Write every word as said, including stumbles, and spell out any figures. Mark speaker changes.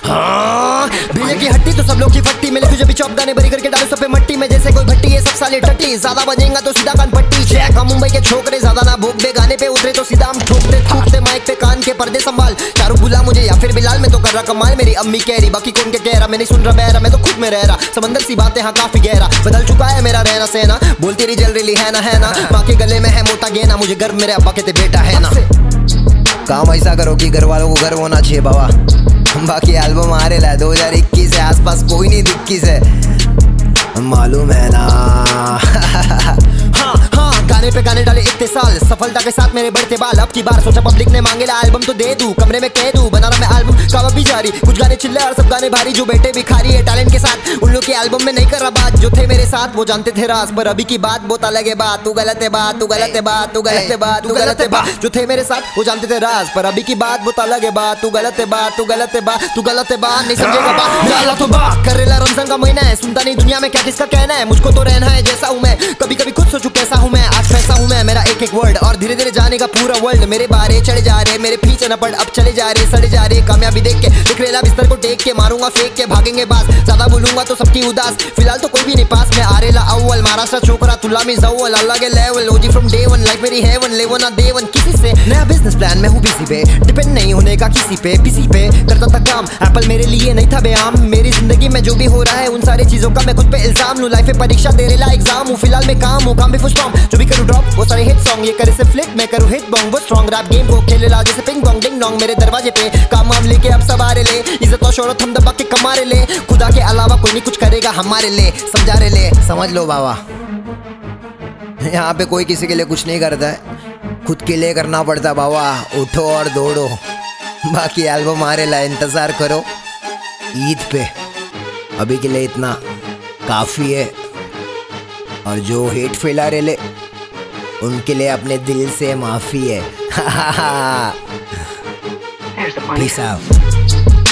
Speaker 1: हाँ भीड़ की हट्टी तो सब लोग की फट्टी मिले तुझे भी चौप गाने भरी करके डालो सब पे मट्टी में जैसे कोई भट्टी है सब साले टट्टी ज्यादा बजेगा तो सीधा कान पट्टी चेक हम मुंबई के छोकरे ज्यादा ना भूख दे गाने पे उतरे तो सीधा हम ठोकते ठोकते माइक पे कान के पर्दे संभाल शाहरुख बुला मुझे या फिर बिलाल में तो कर रहा कमाल मेरी अम्मी कह रही बाकी कौन के कह रहा मैं नहीं सुन रहा बह रहा मैं तो खुद में रह रहा समंदर सी बातें हाँ काफी गहरा बदल चुका है मेरा रहना सहना बोलती रही जल रही है ना है ना माँ के गले में है मोटा गेना मुझे गर्व मेरे अब्बा कहते बेटा है ना काम ऐसा करो कि घर वालों को गर्व होना चाहिए बाबा बाकी एल्बम आ रहा है दो हज़ार इक्कीस है आसपास कोई नहीं दिक्कीस है मालूम है ना हाँ हाँ गाने पे गाने डाले इतने साल सफलता के साथ मेरे बढ़ते बाल अब की बार सोचा पब्लिक ने मांगेला एल्बम तो दे दूं कमरे में कह दूं बना रहा मैं एल्बम कावा भी जारी कुछ गाने चिल्ले और सब गाने भारी जो बेटे भिखारी है टैलेंट के साथ उन लोग के एल्बम में नहीं कर रहा बात जो थे मेरे साथ वो जानते थे राज पर अभी की बात बहुत अलग है बात तू गलत है बात तू गलत है बात तू गलत है बात तू गलत है बात जो थे मेरे साथ वो जानते थे राज पर अभी की बात बहुत अलग है बात तू गलत है बात तू गलत है बात तू गलत है बात नहीं समझेगा बात लाला तो बात करेला रमजान का महीना है सुनता नहीं दुनिया में क्या किसका कहना है मुझको तो रहना है जैसा हूँ मैं कभी कभी खुद सोचूं कैसा हूँ मैं आज कैसा हूँ मैं मेरा एक एक वर्ड और धीरे धीरे जाने का पूरा वर्ल्ड मेरे बारे चढ़े जा रहे मेरे पीछे न पड़ अब चले जा रहे सड़े जा रहे कामयाबी देख के बिखरेला बिस्तर को टेक के मारूंगा फेंक के भागेंगे बास ज्यादा बोलूंगा तो सबकी उदास फिलहाल तो कोई भी नहीं पास में आरेला अव्वल महाराष्ट्र छोकरा तुला में जव्वल अलग है level OG from day one life मेरी हेवन लेवन ना देवन किसी से नया बिजनेस प्लान में हूँ बिजी पे डिपेंड नहीं होने का किसी पे किसी पे करता था काम एप्पल मेरे लिए नहीं था बेआम मेरी जिंदगी में जो भी हो रहा है उन सारी चीजों का मैं खुद पे इल्जाम लूं लाइफ में परीक्षा दे रेला एग्जाम हूँ फिलहाल मैं काम हूँ काम भी फुल जो भी करूँ ड्रॉप वो सारे हिट सॉन्ग ये करे से फ्लिप मैं करूँ हिट बॉन्ग वो स्ट्रॉन्ग रैप गेम को खेले ला जैसे पिंग बॉन्ग डिंग डोंग मेरे दरवाजे पे काम वाम लेके अब सब आ रहे ले इज्जत और शोहरत हम दबा के कमा रहे ले खुदा के अलावा कोई नहीं कुछ करेगा हमारे लिए समझा रहे ले समझ लो बाबा यहाँ पे कोई किसी के लिए कुछ नहीं करता है खुद के लिए करना पड़ता बाबा उठो और दौड़ो बाकी एल्बम आ रहे ला इंतजार करो ईद पे अभी के लिए इतना काफी है और जो हेट फैला रहे ले उनके लिए अपने दिल से माफी है पीस आउट